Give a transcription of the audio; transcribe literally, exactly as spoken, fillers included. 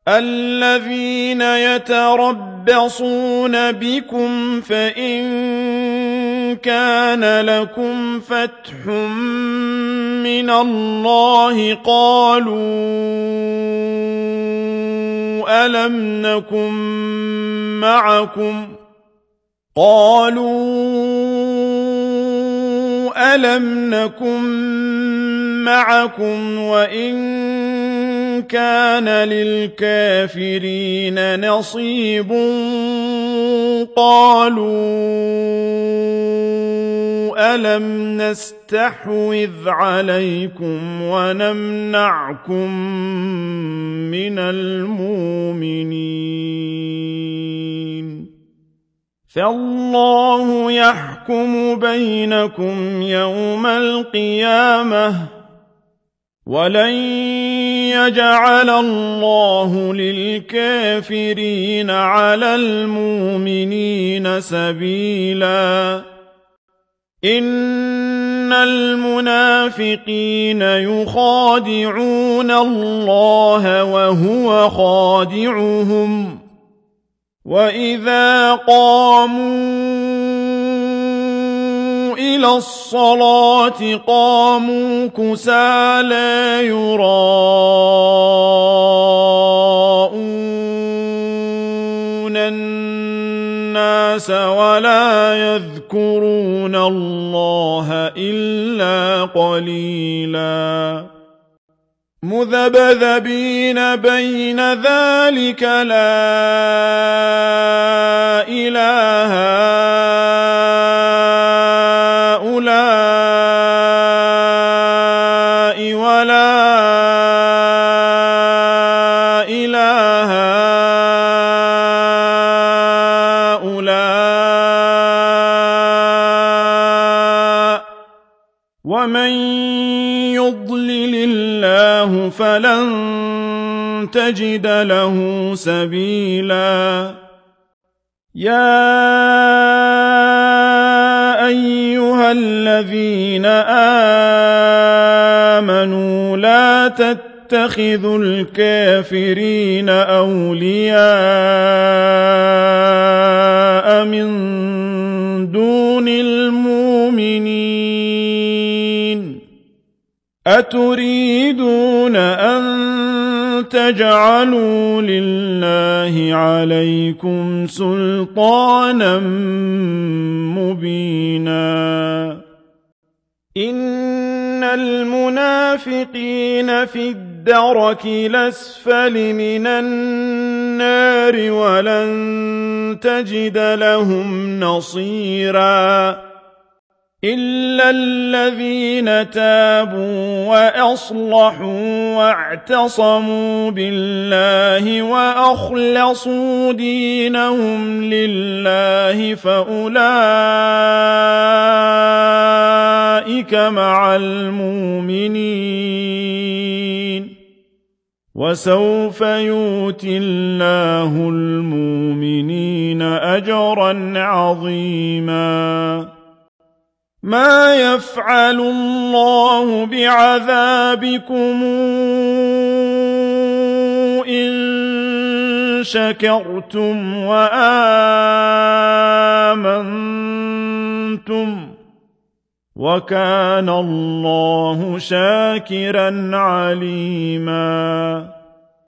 الذين يتربصون بكم فإن كان لكم فتح من الله قالوا ألم نكن معكم قالوا ألم نكن معكم وإن كان للكافرين نصيب قالوا ألم نستحوذ عليكم ونمنعكم من المؤمنين فالله يحكم بينكم يوم القيامة ولن يجعل الله للكافرين على المؤمنين سبيلا إن المنافقين يخادعون الله وهو خادعهم وإذا قاموا إلى الصلاة قاموا كسالى يراءون الناس ولا يذكرون الله إلا قليلا مذبذبين بين ذلك لا إله هؤلاء ولا إله هؤلاء ومن يضلل الله فلن تجد له سبيلا يا أيها الذين آمنوا لا تتخذوا الكافرين أولياء من دون المؤمنين أتريدون أن تجعلوا لله عليكم سلطانا مبينا إن المنافقين في الدرك الأسفل من النار ولن تجد لهم نصيرا إلا الذين تابوا وأصلحوا واعتصموا بالله وأخلصوا دينهم لله فأولئك مع المؤمنين وسوف يؤتي الله المؤمنين أجرا عظيما ما يفعل الله بعذابكم إن شكرتم وآمنتم وكان الله شاكرا عليما